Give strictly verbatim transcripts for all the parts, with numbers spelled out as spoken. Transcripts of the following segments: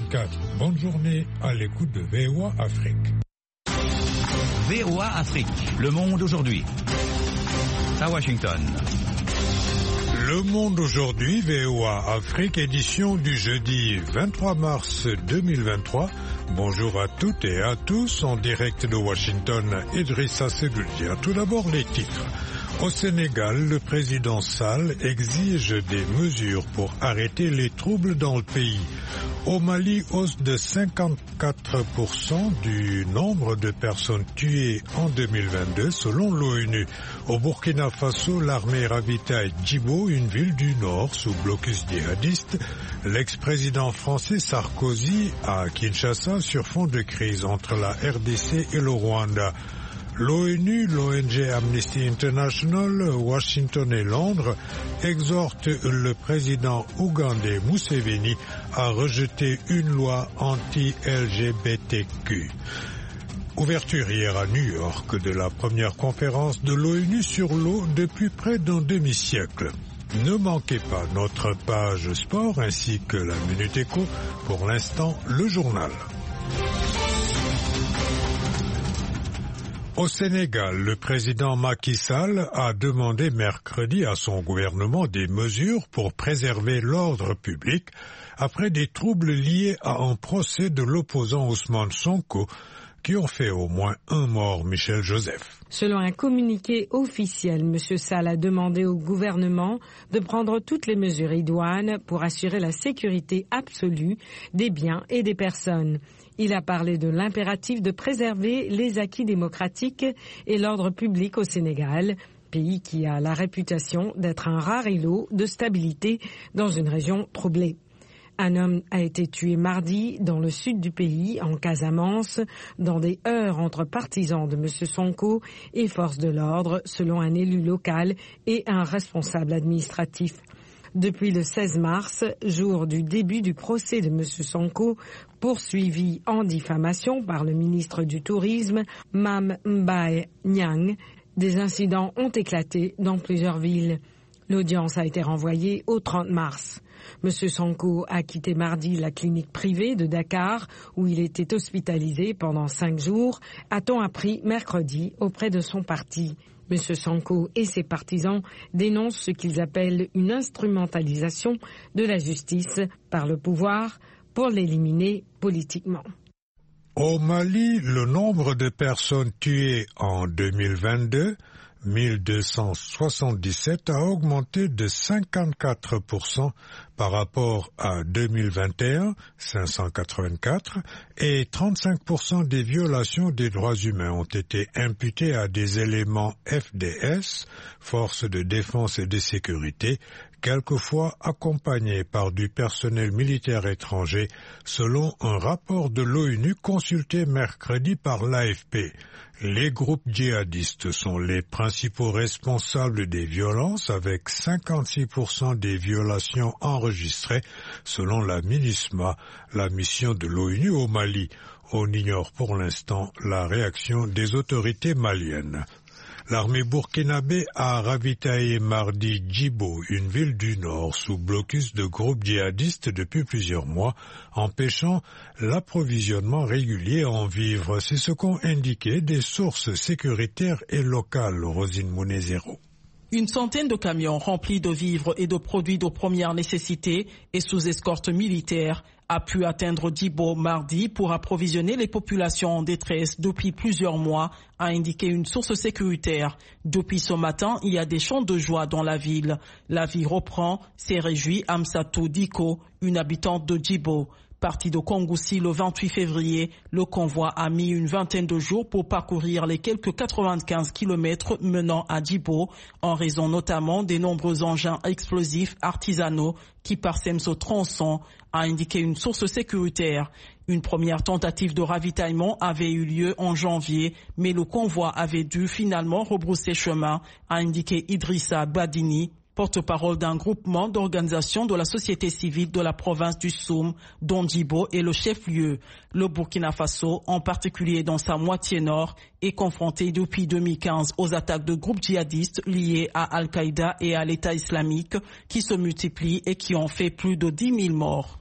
vingt-quatre. Bonne journée à l'écoute de V O A Afrique. V O A Afrique, le monde aujourd'hui. À Washington. Le monde aujourd'hui, V O A Afrique, édition du jeudi vingt-trois mars deux mille vingt-trois. Bonjour à toutes et à tous, en direct de Washington, Idrissa Seloudia. Tout d'abord les titres. Au Sénégal, le président Sall exige des mesures pour arrêter les troubles dans le pays. Au Mali, hausse de cinquante-quatre pour cent du nombre de personnes tuées en deux mille vingt-deux selon l'ONU. Au Burkina Faso, l'armée ravitaille Djibo, une ville du nord sous blocus djihadiste. L'ex-président français Sarkozy à Kinshasa sur fond de crise entre la R D C et le Rwanda. L'ONU, l'O N G Amnesty International, Washington et Londres exhortent le président ougandais Museveni à rejeter une loi anti-L G B T Q. Ouverture hier à New York de la première conférence de l'ONU sur l'eau depuis près d'un demi-siècle. Ne manquez pas notre page sport ainsi que la Minute Éco. Pour l'instant, le journal. Au Sénégal, le président Macky Sall a demandé mercredi à son gouvernement des mesures pour préserver l'ordre public après des troubles liés à un procès de l'opposant Ousmane Sonko qui ont fait au moins un mort, Michel Joseph. Selon un communiqué officiel, M. Sall a demandé au gouvernement de prendre toutes les mesures idoines pour assurer la sécurité absolue des biens et des personnes. Il a parlé de l'impératif de préserver les acquis démocratiques et l'ordre public au Sénégal, pays qui a la réputation d'être un rare îlot de stabilité dans une région troublée. Un homme a été tué mardi dans le sud du pays, en Casamance, dans des heurts entre partisans de M. Sonko et forces de l'ordre, selon un élu local et un responsable administratif. Depuis le seize mars, jour du début du procès de M. Sonko, poursuivi en diffamation par le ministre du Tourisme, Mame Mbaye Niang, des incidents ont éclaté dans plusieurs villes. L'audience a été renvoyée au trente mars. M. Sonko a quitté mardi la clinique privée de Dakar, où il était hospitalisé pendant cinq jours, a-t-on appris mercredi auprès de son parti. M. Sonko et ses partisans dénoncent ce qu'ils appellent une instrumentalisation de la justice par le pouvoir pour l'éliminer politiquement. Au Mali, le nombre de personnes tuées en deux mille vingt-deux, mille deux cent soixante-dix-sept, a augmenté de cinquante-quatre pour cent par rapport à deux mille vingt et un, cinq cent quatre-vingt-quatre, et trente-cinq pour cent des violations des droits humains ont été imputées à des éléments F D S, Forces de défense et de sécurité, quelquefois accompagnés par du personnel militaire étranger, selon un rapport de l'ONU consulté mercredi par l'A F P. Les groupes djihadistes sont les principaux responsables des violences, avec cinquante-six pour cent des violations enregistrées, selon la MINUSMA, la mission de l'ONU au Mali. On ignore pour l'instant la réaction des autorités maliennes. L'armée burkinabé a ravitaillé mardi Djibo, une ville du nord, sous blocus de groupes djihadistes depuis plusieurs mois, empêchant l'approvisionnement régulier en vivres. C'est ce qu'ont indiqué des sources sécuritaires et locales, Rosine Mounezero. Une centaine de camions remplis de vivres et de produits de première nécessité et sous escorte militaire a pu atteindre Djibo mardi pour approvisionner les populations en détresse depuis plusieurs mois, a indiqué une source sécuritaire. Depuis ce matin, il y a des chants de joie dans la ville. La vie reprend, s'est réjouie Amsatou Diko, une habitante de Djibo. Parti de Kongoussi le vingt-huit février, le convoi a mis une vingtaine de jours pour parcourir les quelques quatre-vingt-quinze kilomètres menant à Djibo, en raison notamment des nombreux engins explosifs artisanaux qui parsèment ce tronçon, a indiqué une source sécuritaire. Une première tentative de ravitaillement avait eu lieu en janvier, mais le convoi avait dû finalement rebrousser chemin, a indiqué Idrissa Badini, porte-parole d'un groupement d'organisations de la société civile de la province du Soum, dont Djibo est le chef-lieu. Le Burkina Faso, en particulier dans sa moitié nord, est confronté depuis deux mille quinze aux attaques de groupes djihadistes liés à Al-Qaïda et à l'État islamique qui se multiplient et qui ont fait plus de dix mille morts.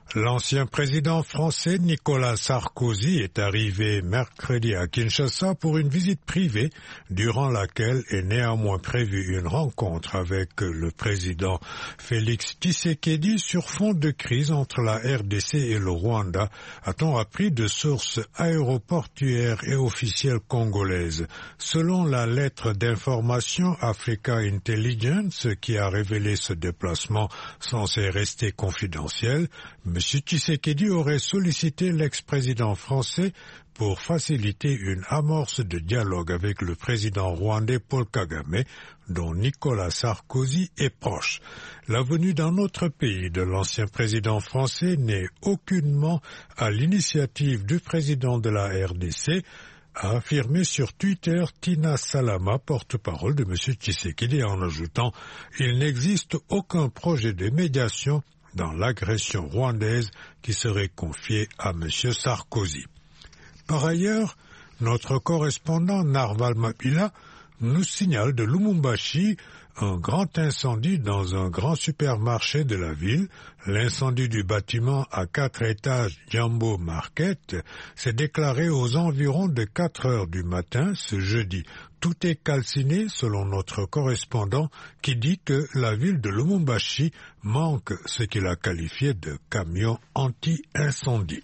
L'ancien président français Nicolas Sarkozy est arrivé mercredi à Kinshasa pour une visite privée durant laquelle est néanmoins prévue une rencontre avec le président Félix Tshisekedi sur fond de crise entre la R D C et le Rwanda, a-t-on appris de sources aéroportuaires et officielles congolaises. Selon la lettre d'information Africa Intelligence qui a révélé ce déplacement censé rester confidentiel, M. Tshisekedi aurait sollicité l'ex-président français pour faciliter une amorce de dialogue avec le président rwandais Paul Kagame, dont Nicolas Sarkozy est proche. La venue d'un autre pays de l'ancien président français n'est aucunement à l'initiative du président de la R D C, a affirmé sur Twitter Tina Salama, porte-parole de M. Tshisekedi, en ajoutant « Il n'existe aucun projet de médiation dans l'agression rwandaise qui serait confiée à M. Sarkozy. » Par ailleurs, notre correspondant Narval Mapila nous signale de Lumumbashi un grand incendie dans un grand supermarché de la ville. L'incendie du bâtiment à quatre étages Jambo Market s'est déclaré aux environs de quatre heures du matin ce jeudi. Tout est calciné selon notre correspondant qui dit que la ville de Lumumbashi manque ce qu'il a qualifié de camion anti-incendie.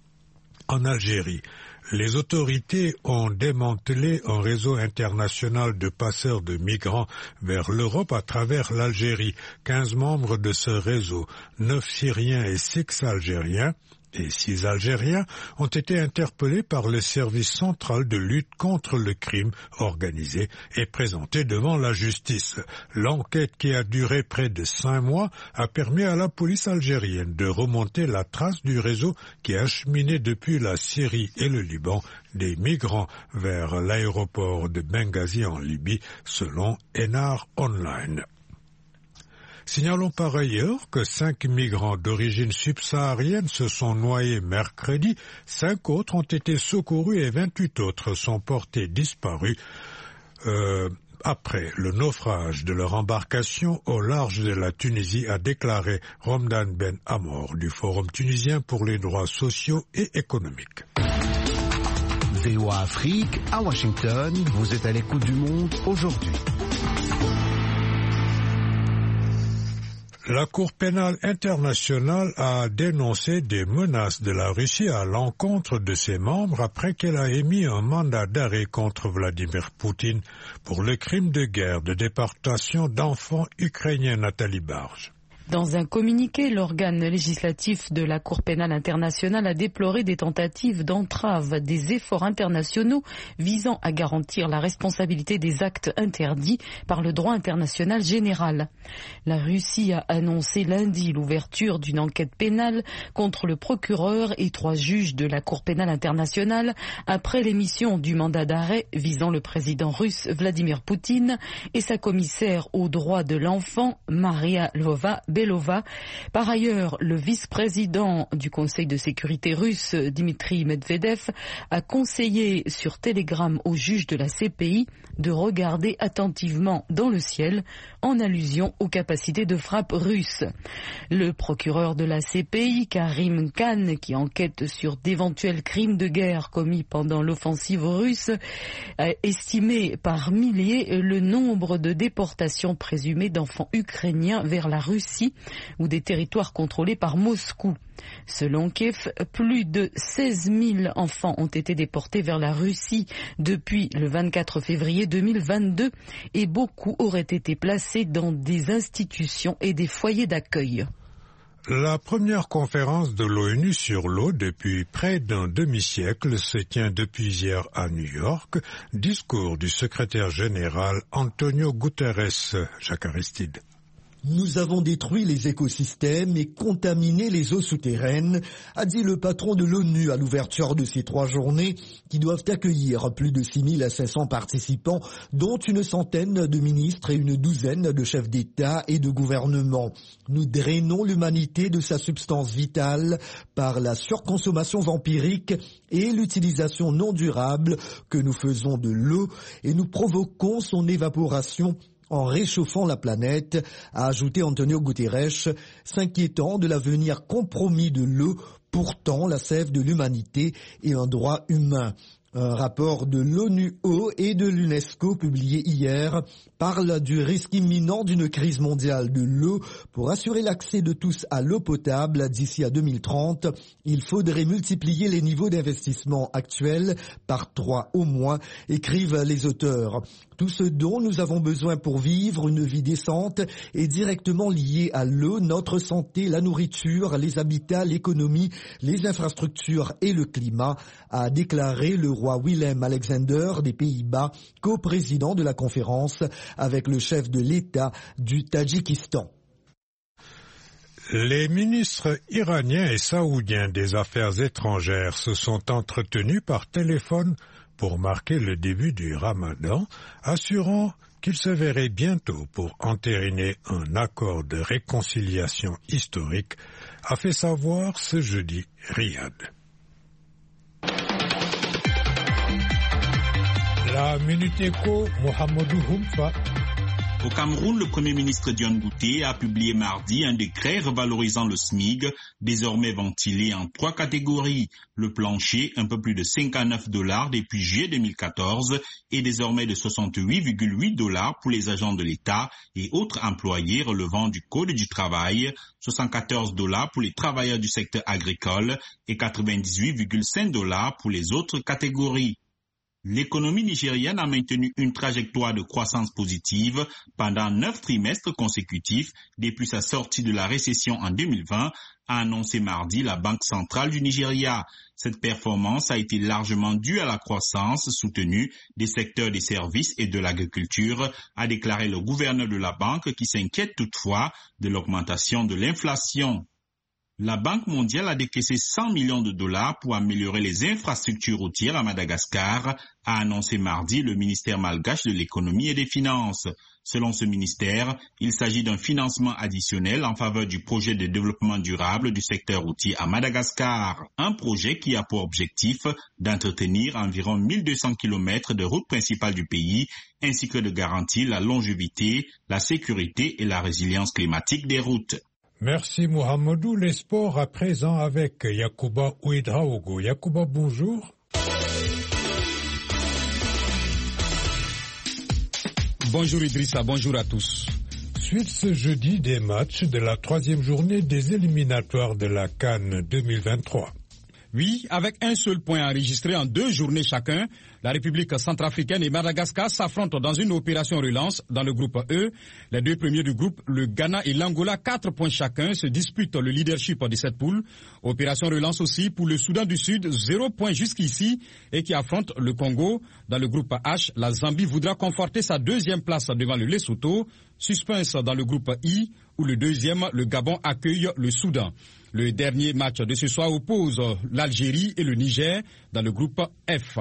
En Algérie, les autorités ont démantelé un réseau international de passeurs de migrants vers l'Europe à travers l'Algérie. Quinze membres de ce réseau, neuf Syriens et six Algériens, et six Algériens ont été interpellés par le service central de lutte contre le crime organisé et présentés devant la justice. L'enquête, qui a duré près de cinq mois, a permis à la police algérienne de remonter la trace du réseau qui acheminait depuis la Syrie et le Liban des migrants vers l'aéroport de Benghazi en Libye, selon Enar Online. Signalons par ailleurs que cinq migrants d'origine subsaharienne se sont noyés mercredi, cinq autres ont été secourus et vingt-huit autres sont portés disparus euh, après le naufrage de leur embarcation au large de la Tunisie, a déclaré Romdan Ben Amor du Forum tunisien pour les droits sociaux et économiques. V O A Afrique, à Washington, vous êtes à l'écoute du monde aujourd'hui. La Cour pénale internationale a dénoncé des menaces de la Russie à l'encontre de ses membres après qu'elle a émis un mandat d'arrêt contre Vladimir Poutine pour le crime de guerre de déportation d'enfants ukrainiens. Nathalie Barge. Dans un communiqué, l'organe législatif de la Cour pénale internationale a déploré des tentatives d'entrave des efforts internationaux visant à garantir la responsabilité des actes interdits par le droit international général. La Russie a annoncé lundi l'ouverture d'une enquête pénale contre le procureur et trois juges de la Cour pénale internationale après l'émission du mandat d'arrêt visant le président russe Vladimir Poutine et sa commissaire aux droits de l'enfant Maria Lvova-Belova. Par ailleurs, le vice-président du Conseil de sécurité russe, Dmitry Medvedev, a conseillé sur Telegram aux juges de la C P I de regarder attentivement dans le ciel en allusion aux capacités de frappe russes. Le procureur de la C P I, Karim Khan, qui enquête sur d'éventuels crimes de guerre commis pendant l'offensive russe, a estimé par milliers le nombre de déportations présumées d'enfants ukrainiens vers la Russie ou des territoires contrôlés par Moscou. Selon Kiev, plus de seize mille enfants ont été déportés vers la Russie depuis le vingt-quatre février deux mille vingt-deux et beaucoup auraient été placés dans des institutions et des foyers d'accueil. La première conférence de l'ONU sur l'eau depuis près d'un demi-siècle se tient depuis hier à New York. Discours du secrétaire général Antonio Guterres. Jacques Aristide. Nous avons détruit les écosystèmes et contaminé les eaux souterraines, a dit le patron de l'ONU à l'ouverture de ces trois journées qui doivent accueillir plus de six mille cinq cents participants, dont une centaine de ministres et une douzaine de chefs d'État et de gouvernement. Nous drainons l'humanité de sa substance vitale par la surconsommation vampirique et l'utilisation non durable que nous faisons de l'eau et nous provoquons son évaporation en réchauffant la planète, a ajouté Antonio Guterres, s'inquiétant de l'avenir compromis de l'eau, pourtant la sève de l'humanité et un droit humain. Un rapport de l'ONU Eau et de l'UNESCO publié hier parle du risque imminent d'une crise mondiale de l'eau. Pour assurer l'accès de tous à l'eau potable d'ici à deux mille trente, il faudrait multiplier les niveaux d'investissement actuels par trois au moins, écrivent les auteurs. Tout ce dont nous avons besoin pour vivre une vie décente est directement lié à l'eau, notre santé, la nourriture, les habitats, l'économie, les infrastructures et le climat, a déclaré le roi Willem-Alexander des Pays-Bas, coprésident de la conférence avec le chef de l'État du Tadjikistan. Les ministres iraniens et saoudiens des Affaires étrangères se sont entretenus par téléphone pour marquer le début du Ramadan, assurant qu'ils se verraient bientôt pour entériner un accord de réconciliation historique, a fait savoir ce jeudi Riyad. La Minute Éco, Mohamedou Houmfa. Au Cameroun, le Premier ministre Dion Bouté a publié mardi un décret revalorisant le S M I G, désormais ventilé en trois catégories. Le plancher, un peu plus de cinquante-neuf dollars depuis juillet deux mille quatorze, est désormais de soixante-huit virgule huit dollars pour les agents de l'État et autres employés relevant du Code du travail, soixante-quatorze dollars pour les travailleurs du secteur agricole et quatre-vingt-dix-huit virgule cinq dollars pour les autres catégories. L'économie nigérienne a maintenu une trajectoire de croissance positive pendant neuf trimestres consécutifs depuis sa sortie de la récession en deux mille vingt, a annoncé mardi la Banque centrale du Nigeria. Cette performance a été largement due à la croissance soutenue des secteurs des services et de l'agriculture, a déclaré le gouverneur de la banque qui s'inquiète toutefois de l'augmentation de l'inflation. La Banque mondiale a décaissé cent millions de dollars pour améliorer les infrastructures routières à Madagascar, a annoncé mardi le ministère malgache de l'économie et des finances. Selon ce ministère, il s'agit d'un financement additionnel en faveur du projet de développement durable du secteur routier à Madagascar. Un projet qui a pour objectif d'entretenir environ mille deux cents kilomètres de routes principales du pays, ainsi que de garantir la longévité, la sécurité et la résilience climatique des routes. Merci Mohamedou. Les sports à présent avec Yacouba Ouedraogo. Yacouba, bonjour. Bonjour Idrissa, bonjour à tous. Suite ce jeudi des matchs de la troisième journée des éliminatoires de la CAN deux mille vingt-trois. Oui, avec un seul point enregistré en deux journées chacun, la République centrafricaine et Madagascar s'affrontent dans une opération relance dans le groupe E. Les deux premiers du groupe, le Ghana et l'Angola, quatre points chacun, se disputent le leadership de cette poule. Opération relance aussi pour le Soudan du Sud, zéro point jusqu'ici, et qui affronte le Congo. Dans le groupe H, la Zambie voudra conforter sa deuxième place devant le Lesotho. Suspense dans le groupe I, où le deuxième, le Gabon, accueille le Soudan. Le dernier match de ce soir oppose l'Algérie et le Niger dans le groupe F.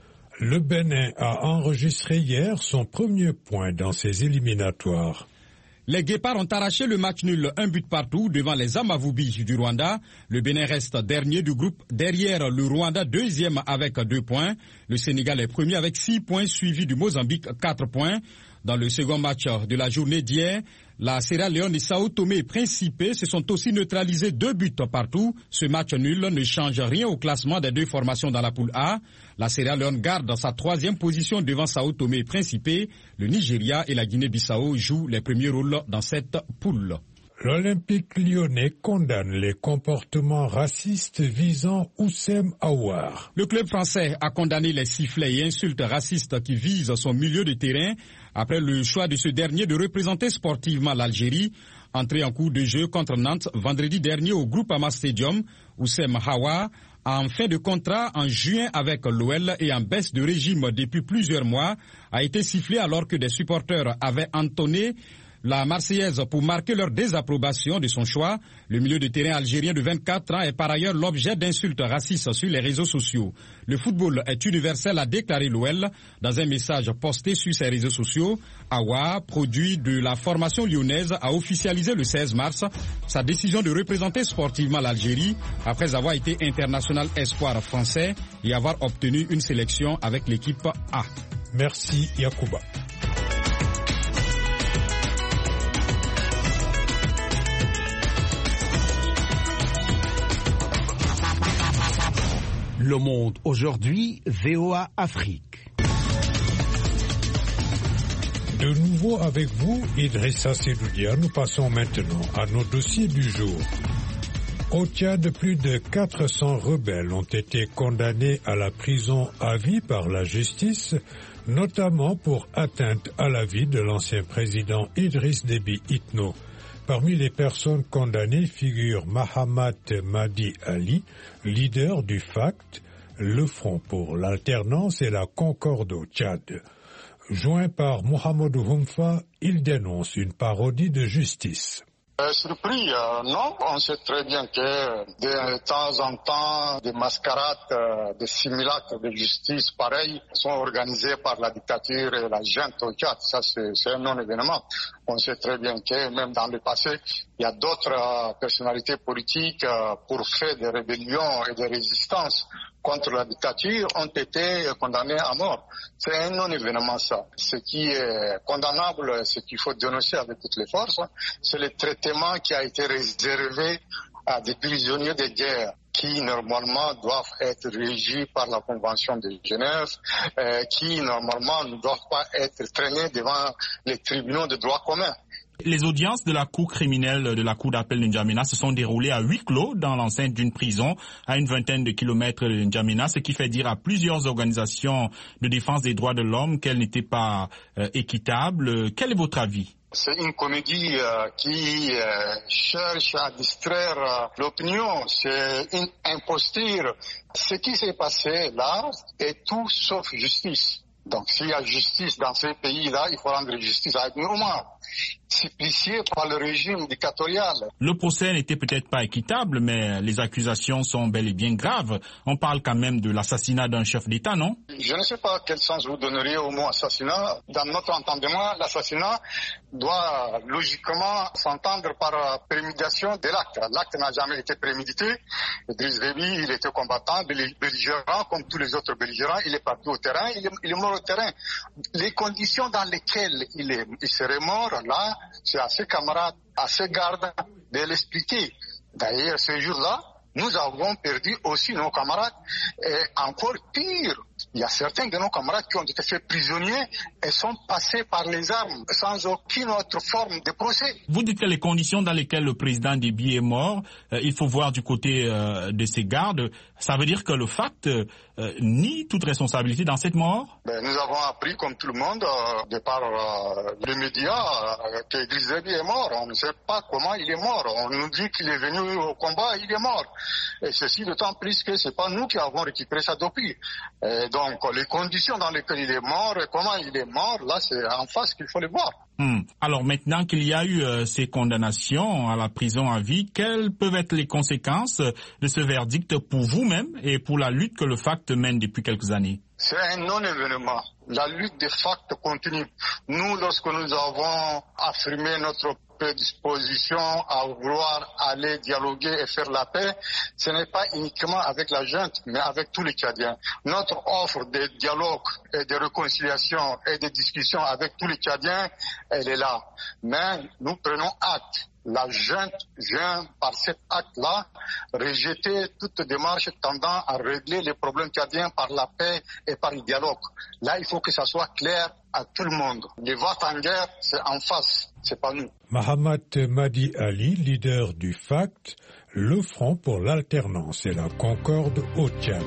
Le Bénin a enregistré hier son premier point dans ses éliminatoires. Les Guépards ont arraché le match nul, un but partout devant les Amavubi du Rwanda. Le Bénin reste dernier du groupe, derrière le Rwanda deuxième avec deux points. Le Sénégal est premier avec six points, suivi du Mozambique, quatre points. Dans le second match de la journée d'hier, la Sierra Leone et Sao Tomé et Principe se sont aussi neutralisés deux buts partout. Ce match nul ne change rien au classement des deux formations dans la poule A. La Sierra Leone garde sa troisième position devant Sao Tomé et Principe. Le Nigeria et la Guinée-Bissau jouent les premiers rôles dans cette poule. L'Olympique lyonnais condamne les comportements racistes visant Houssem Aouar. Le club français a condamné les sifflets et insultes racistes qui visent son milieu de terrain après le choix de ce dernier de représenter sportivement l'Algérie. Entré en cours de jeu contre Nantes vendredi dernier au Groupama Stadium, Houssem Aouar en fin de contrat en juin avec l'O L et en baisse de régime depuis plusieurs mois a été sifflé alors que des supporters avaient entonné la Marseillaise pour marquer leur désapprobation de son choix. Le milieu de terrain algérien de vingt-quatre ans est par ailleurs l'objet d'insultes racistes sur les réseaux sociaux. Le football est universel, a déclaré l'O L dans un message posté sur ses réseaux sociaux. Aouar, produit de la formation lyonnaise, a officialisé le seize mars sa décision de représenter sportivement l'Algérie après avoir été international espoir français et avoir obtenu une sélection avec l'équipe A. Merci Yacouba. Le Monde aujourd'hui, V O A Afrique. De nouveau avec vous, Idrissa Sedoudia, nous passons maintenant à nos dossiers du jour. Au Tchad, plus de quatre cents rebelles ont été condamnés à la prison à vie par la justice, notamment pour atteinte à la vie de l'ancien président Idriss Déby Itno. Parmi les personnes condamnées figure Mahamat Madi Ali, leader du F A C T, le Front pour l'alternance et la concorde au Tchad. Joint par Mohamedou Humfa, il dénonce une parodie de justice. Euh, surpris, euh, non. On sait très bien que de temps en temps, des mascarades, euh, des simulacres de justice pareils sont organisés par la dictature et la junte au Tchad. Ça, c'est un non-événement. On sait très bien que même dans le passé, il y a d'autres euh, personnalités politiques euh, pour faire des rébellions et des résistances contre la dictature ont été condamnés à mort. C'est un non-événement, ça. Ce qui est condamnable, ce qu'il faut dénoncer avec toutes les forces, c'est le traitement qui a été réservé à des prisonniers de guerre qui normalement doivent être régis par la Convention de Genève, euh, qui normalement ne doivent pas être traînés devant les tribunaux de droit commun. Les audiences de la cour criminelle de la cour d'appel de N'Djamena se sont déroulées à huis clos dans l'enceinte d'une prison à une vingtaine de kilomètres de N'Djamena, ce qui fait dire à plusieurs organisations de défense des droits de l'homme qu'elles n'étaient pas euh, équitables. Quel est votre avis? C'est une comédie euh, qui euh, cherche à distraire euh, l'opinion. C'est une imposture. Ce qui s'est passé là est tout sauf justice. Donc s'il y a justice dans ces pays-là, il faut rendre justice à Nourma, supplicié par le régime dictatorial. Le procès n'était peut-être pas équitable, mais les accusations sont bel et bien graves. On parle quand même de l'assassinat d'un chef d'État, non? Je ne sais pas quel sens vous donneriez au mot assassinat. Dans notre entendement, l'assassinat doit logiquement s'entendre par préméditation de l'acte. L'acte n'a jamais été prémédité. Idriss Déby, il était combattant, belligérant, comme tous les autres belligérants. Il est parti au terrain, il est, il est mort au terrain. Les conditions dans lesquelles il, est, il serait mort, là, c'est à ses camarades, à ses gardes de l'expliquer. D'ailleurs, ce jour-là, nous avons perdu aussi nos camarades. Et encore pire, il y a certains de nos camarades qui ont été faits prisonniers et sont passés par les armes sans aucune autre forme de procès. Vous dites que les conditions dans lesquelles le président Déby est mort, euh, il faut voir du côté euh, de ses gardes. Ça veut dire que le F A C T euh, nie toute responsabilité dans cette mort? Ben, nous avons appris, comme tout le monde, euh, de par euh, les médias, euh, que Idriss Déby est mort. On ne sait pas comment il est mort. On nous dit qu'il est venu au combat, il est mort. Et ceci d'autant plus que c'est pas nous qui avons récupéré ça depuis. Et donc, les conditions dans lesquelles il est mort et comment il est mort, là, c'est en face qu'il faut les voir. Hmm. Alors maintenant qu'il y a eu euh, ces condamnations à la prison à vie, quelles peuvent être les conséquences de ce verdict pour vous-même et pour la lutte que le F A C T mène depuis quelques années? C'est un non-événement. La lutte de F A C T continue. Nous, lorsque nous avons affirmé notre prédisposition à vouloir aller dialoguer et faire la paix, ce n'est pas uniquement avec la junte, mais avec tous les Tchadiens. Notre offre de dialogue et de réconciliation et de discussion avec tous les Tchadiens, elle est là. Mais nous prenons acte. La junte vient, par cet acte-là, rejeter toute démarche tendant à régler les problèmes tchadiens par la paix et par le dialogue. Là, il faut que ça soit clair à tout le monde. Les votes en guerre, c'est en face, c'est pas nous. Mahamat Madi Ali, leader du F A C T, le Front pour l'alternance et la concorde au Tchad.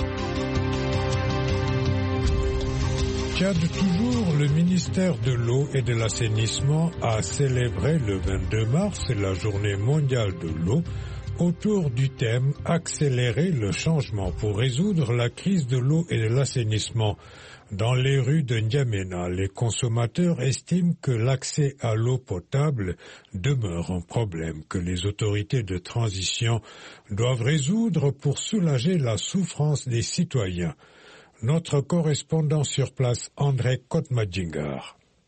Tchad toujours, le ministère de l'eau et de l'assainissement a célébré le vingt-deux mars la journée mondiale de l'eau autour du thème « Accélérer le changement pour résoudre la crise de l'eau et de l'assainissement ». Dans les rues de N'Djamena, les consommateurs estiment que l'accès à l'eau potable demeure un problème que les autorités de transition doivent résoudre pour soulager la souffrance des citoyens. Notre correspondant sur place, André Kotmadjingar.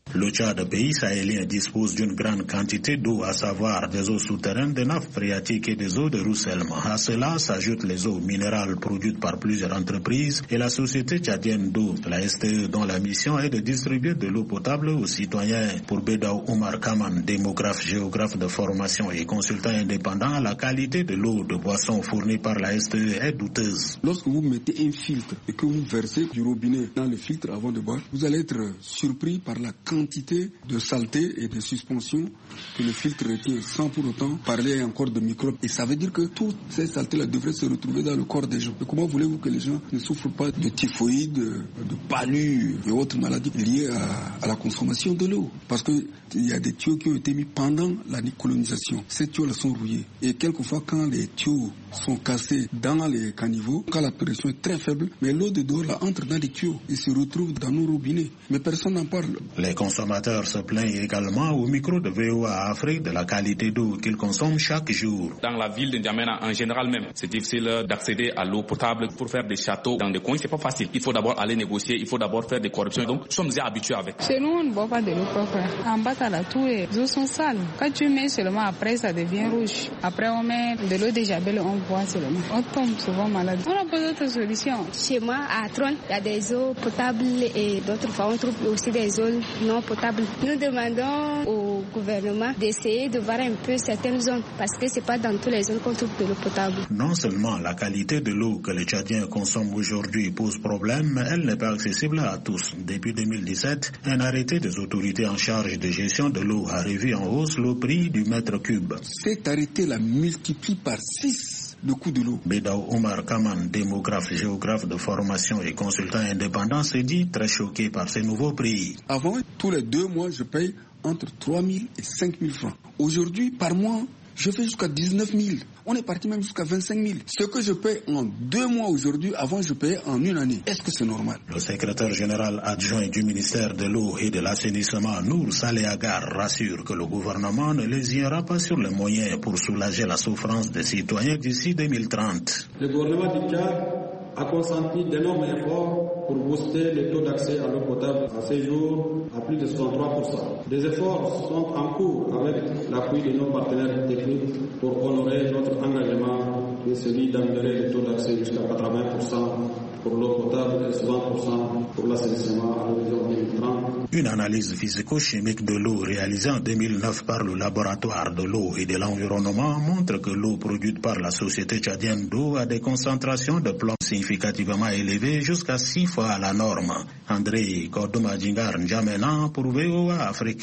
Le Tchad, pays sahélien, dispose d'une grande quantité d'eau, à savoir des eaux souterraines, des nappes phréatiques et des eaux de ruissellement. À cela s'ajoutent les eaux minérales produites par plusieurs entreprises et la société tchadienne d'eau, la S T E, dont la mission est de distribuer de l'eau potable aux citoyens. Pour Bedaou Omar Kaman, démographe, géographe de formation et consultant indépendant, la qualité de l'eau de boisson fournie par la S T E est douteuse. Lorsque vous mettez un filtre et que vous versez du robinet dans le filtre avant de boire, vous allez être surpris par la quantité de saleté et de suspension que le filtre retient, sans pour autant parler encore de microbes. Et ça veut dire que toutes ces saletés-là devraient se retrouver dans le corps des gens. Et comment voulez-vous que les gens ne souffrent pas de typhoïde, de palu et autres maladies liées à, à la consommation de l'eau? Parce qu'il y a des tuyaux qui ont été mis pendant la colonisation. Ces tuyaux-là sont rouillés. Et quelquefois, quand les tuyaux sont cassés dans les caniveaux, quand la pression est très faible, mais l'eau de dehors là entre dans les tuyaux et se retrouve dans nos robinets. Mais personne n'en parle. Les consommateurs se plaignent également au micro de V O A Afrique de la qualité d'eau qu'ils consomment chaque jour. Dans la ville de N'Djamena, en général même, c'est difficile d'accéder à l'eau potable. Pour faire des châteaux dans des coins, c'est pas facile. Il faut d'abord aller négocier, il faut d'abord faire des corruptions. Donc, nous sommes déjà habitués avec. Chez nous, on ne boit pas de l'eau propre. En bas, t'as la toux et les eaux sont sales. Quand tu mets seulement après, ça devient rouge. Après, on met de l'eau de Javel, on boit seulement. On tombe souvent malade. On n'a pas d'autre solution. Chez moi, à Tron, il y a des eaux potables et d'autres fois, on trouve aussi des eaux non potables. Nous demandons au gouvernement d'essayer de voir un peu certaines zones parce que c'est pas dans toutes les zones qu'on trouve de l'eau potable. Non seulement la qualité de l'eau que les Tchadiens consomment aujourd'hui pose problème, mais elle n'est pas accessible à tous. Depuis deux mille dix-sept, un arrêté des autorités en charge de gestion de l'eau a revu en hausse le prix du mètre cube. Cet arrêté la multiplie par six. Le coût de l'eau. Bedaou Omar Kaman, démographe, géographe de formation et consultant indépendant, s'est dit très choqué par ces nouveaux prix. Avant, tous les deux mois, je paye entre trois mille et cinq mille francs. Aujourd'hui, par mois, je fais jusqu'à dix-neuf mille. On est parti même jusqu'à vingt-cinq mille. Ce que je paye en deux mois aujourd'hui, avant je payais en une année. Est-ce que c'est normal? Le secrétaire général adjoint du ministère de l'eau et de l'assainissement, Nour Saleh Agar, rassure que le gouvernement ne lésinera pas sur les moyens pour soulager la souffrance des citoyens d'ici deux mille trente. Le gouvernement du Tchad a consenti d'énormes efforts pour booster les taux d'accès à l'eau potable à ce jour à plus de soixante-trois pour cent. Des efforts sont en cours avec l'appui de nos partenaires techniques pour honorer notre engagement et celui d'améliorer les taux d'accès jusqu'à quatre-vingts pour cent pour l'eau potable et soixante pour cent pour l'assainissement à l'horizon deux mille trente. Une analyse physico-chimique de l'eau réalisée en deux mille neuf par le laboratoire de l'eau et de l'environnement montre que l'eau produite par la société tchadienne d'eau a des concentrations de plomb significativement élevées jusqu'à six fois la norme. André Kordouma-Djingar N'Djamena pour V O A Afrique.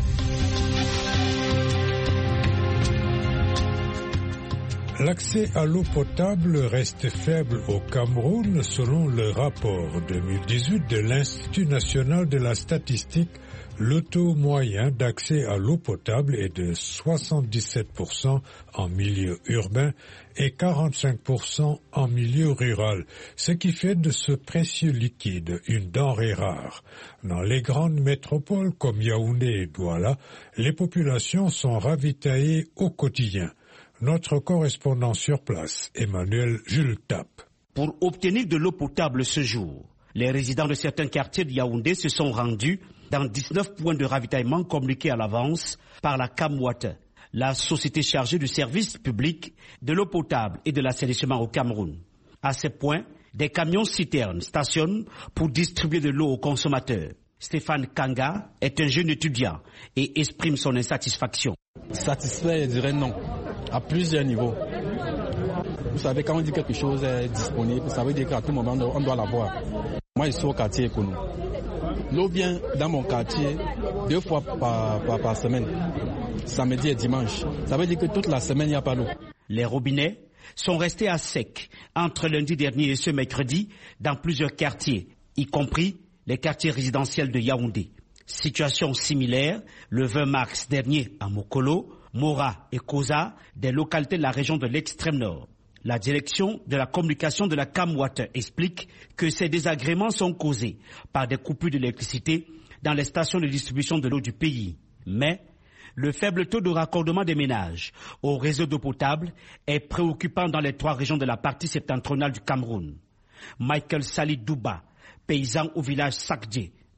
L'accès à l'eau potable reste faible au Cameroun selon le rapport deux mille dix-huit de l'Institut national de la statistique. Le taux moyen d'accès à l'eau potable est de soixante-dix-sept pour cent en milieu urbain et quarante-cinq pour cent en milieu rural, ce qui fait de ce précieux liquide une denrée rare. Dans les grandes métropoles comme Yaoundé et Douala, les populations sont ravitaillées au quotidien. Notre correspondant sur place, Emmanuel Jules Tap. Pour obtenir de l'eau potable ce jour, les résidents de certains quartiers de Yaoundé se sont rendus dans dix-neuf points de ravitaillement communiqués à l'avance par la Camwater, la société chargée du service public de l'eau potable et de l'assainissement au Cameroun. À ces points, des camions citernes stationnent pour distribuer de l'eau aux consommateurs. Stéphane Kanga est un jeune étudiant et exprime son insatisfaction. Satisfait, je dirais non, à plusieurs niveaux. Vous savez, quand on dit quelque chose est disponible, ça veut dire qu'à tout moment, on doit l'avoir. Moi, je suis au quartier économique. L'eau vient dans mon quartier deux fois par, par, par semaine, samedi et dimanche. Ça veut dire que toute la semaine, il n'y a pas d'eau. Les robinets sont restés à sec entre lundi dernier et ce mercredi dans plusieurs quartiers, y compris les quartiers résidentiels de Yaoundé. Situation similaire le vingt mars dernier à Mokolo, Mora et Koza, des localités de la région de l'extrême nord. La direction de la communication de la Camwater explique que ces désagréments sont causés par des coupures d'électricité dans les stations de distribution de l'eau du pays. Mais le faible taux de raccordement des ménages au réseau d'eau potable est préoccupant dans les trois régions de la partie septentrionale du Cameroun. Michael Sali Douba, paysan au village Sakdje,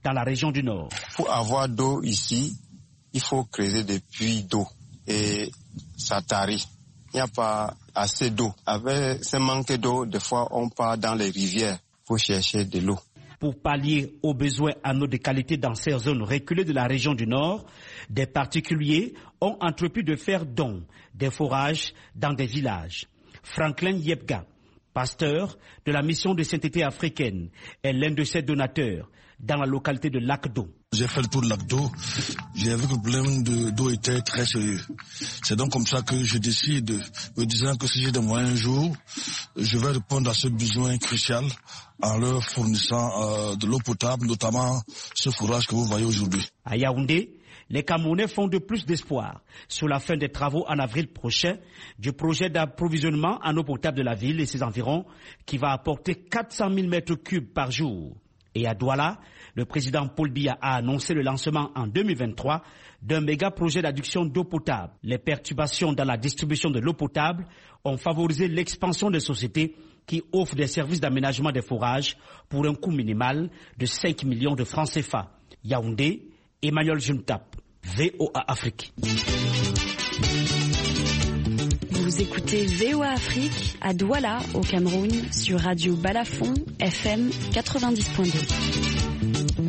dans la région du Nord. Pour avoir d'eau ici, il faut creuser des puits d'eau et ça tarit. Il n'y a pas assez d'eau. Avec ce manque d'eau, des fois on part dans les rivières pour chercher de l'eau. Pour pallier aux besoins en eau de qualité dans ces zones reculées de la région du Nord, des particuliers ont entrepris de faire don des forages dans des villages. Franklin Yepga, pasteur de la mission de sainteté africaine, est l'un de ses donateurs dans la localité de Lac-d'Eau. J'ai fait le tour de Lac-d'Eau, j'ai vu que le problème de, d'eau était très sérieux. C'est donc comme ça que je décide, me disant que si j'ai des moyens un jour, je vais répondre à ce besoin crucial en leur fournissant euh, de l'eau potable, notamment ce forage que vous voyez aujourd'hui. À Yaoundé, les Camerounais font de plus d'espoir sur la fin des travaux en avril prochain du projet d'approvisionnement en eau potable de la ville et ses environs qui va apporter quatre cent mille mètres cubes par jour. Et à Douala, le président Paul Biya a annoncé le lancement en deux mille vingt-trois d'un méga projet d'adduction d'eau potable. Les perturbations dans la distribution de l'eau potable ont favorisé l'expansion des sociétés qui offrent des services d'aménagement des forages pour un coût minimal de cinq millions de francs C F A. Yaoundé, Emmanuel Juntap, V O A Afrique. Vous écoutez V O A Afrique à Douala, au Cameroun, sur Radio Balafon, F M quatre-vingt-dix point deux.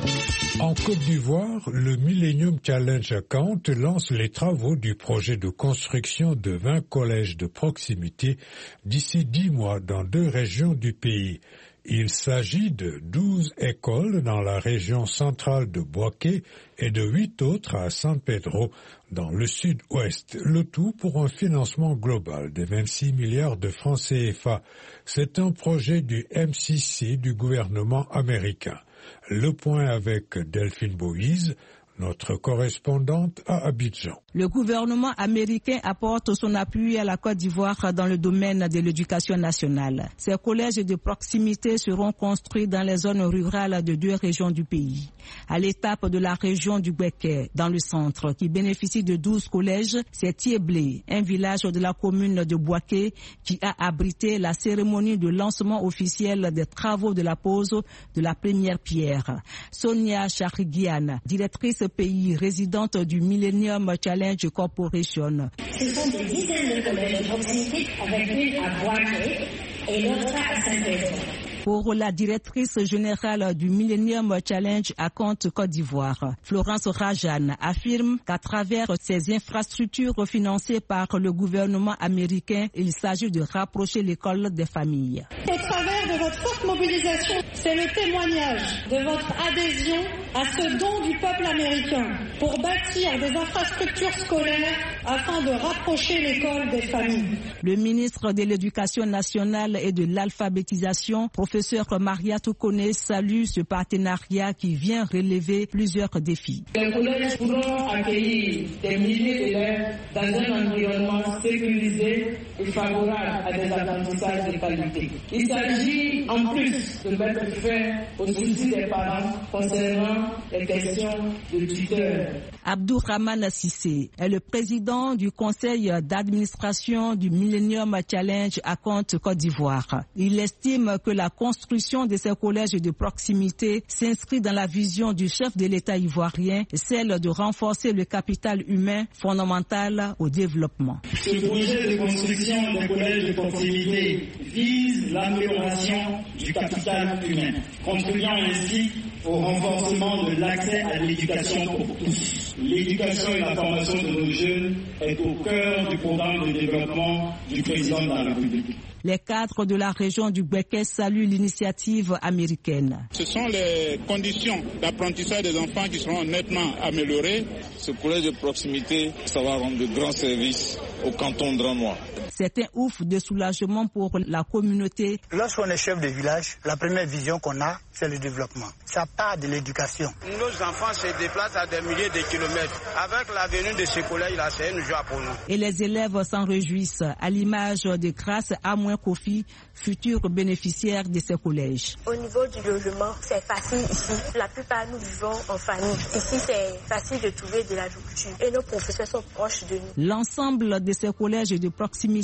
En Côte d'Ivoire, le Millennium Challenge Account lance les travaux du projet de construction de vingt collèges de proximité d'ici dix mois dans deux régions du pays. Il s'agit de douze écoles dans la région centrale de Boaké et de huit autres à San Pedro dans le sud-ouest. Le tout pour un financement global de vingt-six milliards de francs C F A. C'est un projet du M C C du gouvernement américain. Le point avec Delphine Boïse, notre correspondante à Abidjan. Le gouvernement américain apporte son appui à la Côte d'Ivoire dans le domaine de l'éducation nationale. Ces collèges de proximité seront construits dans les zones rurales de deux régions du pays. À l'étape de la région du Béké, dans le centre, qui bénéficie de douze collèges, c'est Tieblé, un village de la commune de Boaké, qui a abrité la cérémonie de lancement officiel des travaux de la pose de la première pierre. Sonia Charigian, directrice pays résidente du Millennium Challenge Corporation. Ce sont des dizaines de collèges de proximité avec une à Boaké et l'autre à Saint-Pedro. Pour la directrice générale du Millennium Challenge à Compte Côte d'Ivoire, Florence Rajan affirme qu'à travers ces infrastructures financées par le gouvernement américain, il s'agit de rapprocher l'école des familles. Au travers de votre forte mobilisation, c'est le témoignage de votre adhésion à ce don du peuple américain pour bâtir des infrastructures scolaires afin de rapprocher l'école des familles. Le ministre de l'Éducation nationale et de l'alphabétisation, professeur Maria Toukone, salue ce partenariat qui vient relever plusieurs défis. Les collèges pourront accueillir des milliers d'élèves dans un environnement sécurisé et favorable à des apprentissages de qualité. Il s'agit en plus de mettre fin aux soucis des parents concernant les questions de tuteurs. Abdourahmane Sissé est le président du conseil d'administration du Millennium Challenge à Compte Côte d'Ivoire. Il estime que la construction de ces collèges de proximité s'inscrit dans la vision du chef de l'État ivoirien, celle de renforcer le capital humain fondamental au développement. Ce projet de construction de collèges de proximité vise l'amélioration du capital humain, contribuant ainsi au renforcement de l'accès à l'éducation pour tous. L'éducation et la formation de nos jeunes est au cœur du programme de développement du président de la République. Les cadres de la région du Béké saluent l'initiative américaine. Ce sont les conditions d'apprentissage des enfants qui seront nettement améliorées. Ce collège de proximité, ça va rendre de grands services au canton de Dranois. C'est un ouf de soulagement pour la communauté. Lorsqu'on est chef de village, la première vision qu'on a, c'est le développement. Ça part de l'éducation. Nos enfants se déplacent à des milliers de kilomètres. Avec la venue de ce collège-là, c'est une joie pour nous. Et les élèves s'en réjouissent, à l'image de Grâce Amouin Kofi, futur bénéficiaire de ces collèges. Au niveau du logement, c'est facile ici. La plupart, nous vivons en famille. Ici, c'est facile de trouver de la nourriture. Et nos professeurs sont proches de nous. L'ensemble de ces collèges de proximité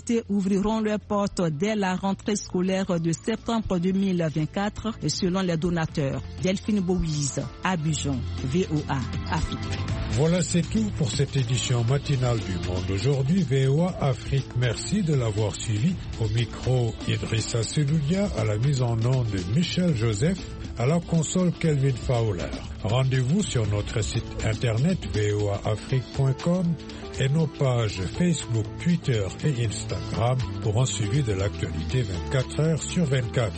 universités ouvriront leurs portes dès la rentrée scolaire de septembre deux mille vingt-quatre, selon les donateurs. Delphine Bouise, Abidjan, V O A, Afrique. Voilà, c'est tout pour cette édition matinale du Monde aujourd'hui. V O A Afrique, merci de l'avoir suivi. Au micro, Idrissa Seloudia, à la mise en onde de Michel Joseph, à la console Kelvin Fowler. Rendez-vous sur notre site internet v o a afrique point com et nos pages Facebook, Twitter et Instagram pour un suivi de l'actualité vingt-quatre heures sur vingt-quatre.